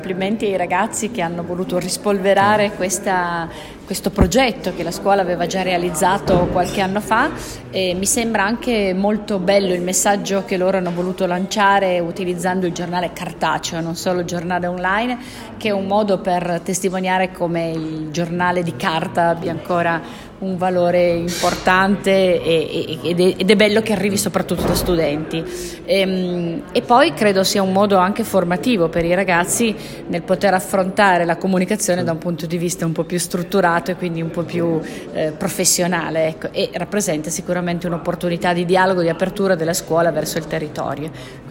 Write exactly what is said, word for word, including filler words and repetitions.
Complimenti ai ragazzi che hanno voluto rispolverare questa, questo progetto che la scuola aveva già realizzato qualche anno fa, e mi sembra anche molto bello il messaggio che loro hanno voluto lanciare utilizzando il giornale cartaceo, non solo il giornale online, che è un modo per testimoniare come il giornale di carta abbia ancora un valore importante e, ed, è, ed è bello che arrivi soprattutto da studenti. E, e poi credo sia un modo anche formativo per i ragazzi nel poter affrontare la comunicazione da un punto di vista un po' più strutturato e quindi un po' più eh, professionale, ecco, e rappresenta sicuramente un'opportunità di dialogo, di apertura della scuola verso il territorio.